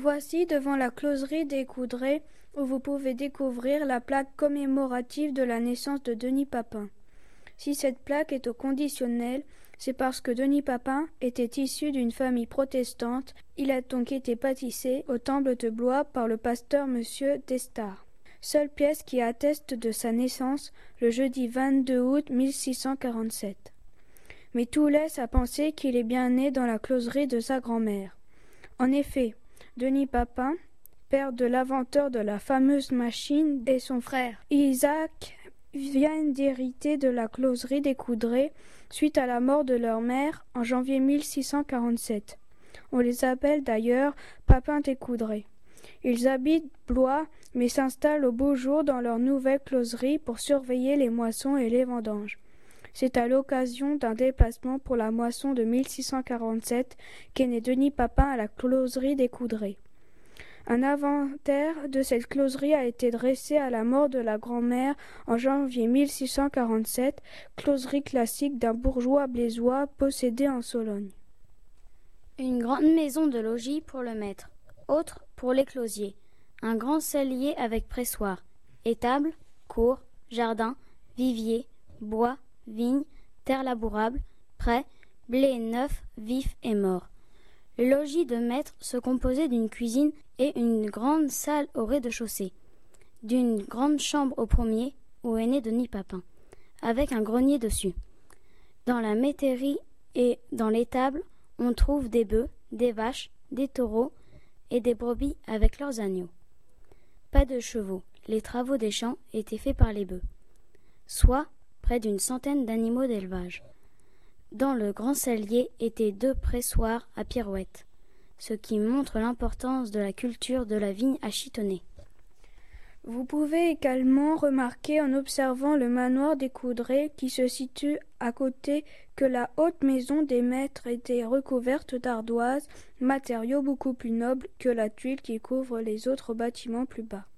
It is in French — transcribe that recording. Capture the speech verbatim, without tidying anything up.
voici devant la closerie des Coudray, où vous pouvez découvrir la plaque commémorative de la naissance de Denis Papin. Si cette plaque est au conditionnel, c'est parce que Denis Papin était issu d'une famille protestante. Il a donc été baptisé au temple de Blois par le pasteur Monsieur d'Estard. Seule pièce qui atteste de sa naissance le jeudi vingt-deux août mille six cent quarante-sept. Mais tout laisse à penser qu'il est bien né dans la closerie de sa grand-mère. En effet, Denis Papin, père de l'inventeur de la fameuse machine, et son frère Isaac viennent d'hériter de la closerie des Coudray suite à la mort de leur mère en janvier mille six cent quarante-sept. On les appelle d'ailleurs Papin des Coudray. Ils habitent Blois mais s'installent au beau jour dans leur nouvelle closerie pour surveiller les moissons et les vendanges. C'est à l'occasion d'un déplacement pour la moisson de mille six cent quarante-sept qu'est né Denis Papin à la closerie des Coudray. Un inventaire de cette closerie a été dressé à la mort de la grand-mère en janvier mille six cent quarante-sept, closerie classique d'un bourgeois blésois possédé en Sologne. Une grande maison de logis pour le maître, autre pour les closiers, un grand cellier avec pressoir, étable, cour, jardin, vivier, bois, vignes, terre labourable, prés, blé neuf, vif et mort. Le logis de maître se composait d'une cuisine et une grande salle au rez-de-chaussée, d'une grande chambre au premier, où est né Denis Papin, avec un grenier dessus. Dans la métairie et dans l'étable, on trouve des bœufs, des vaches, des taureaux et des brebis avec leurs agneaux. Pas de chevaux, les travaux des champs étaient faits par les bœufs, soit près d'une centaine d'animaux d'élevage. Dans le grand cellier étaient deux pressoirs à pirouettes, ce qui montre l'importance de la culture de la vigne à chitonner. Vous pouvez également remarquer en observant le manoir des Coudray qui se situe à côté que la haute maison des maîtres était recouverte d'ardoise, matériau beaucoup plus noble que la tuile qui couvre les autres bâtiments plus bas.